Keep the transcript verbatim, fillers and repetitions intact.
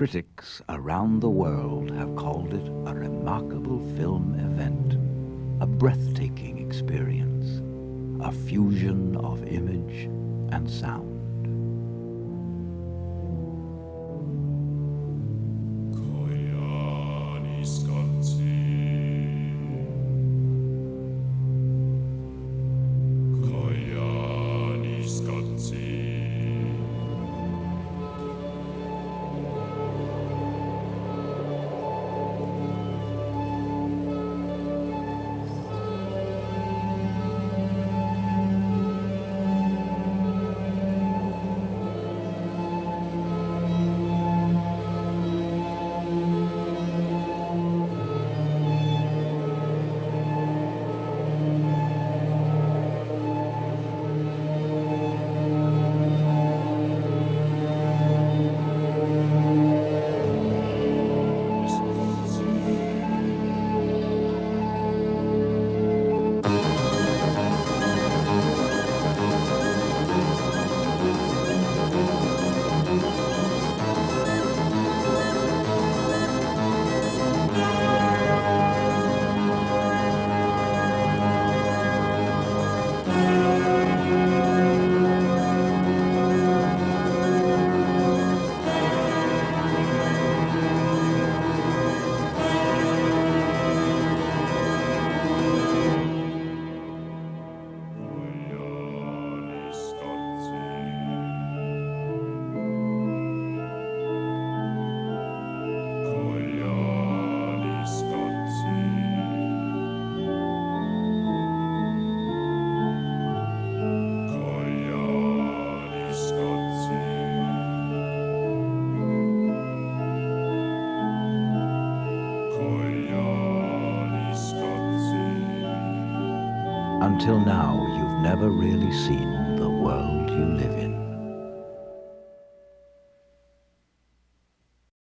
Critics around the world have called it a remarkable film event, a breathtaking experience, a fusion of image and sound. Until now, you've never really seen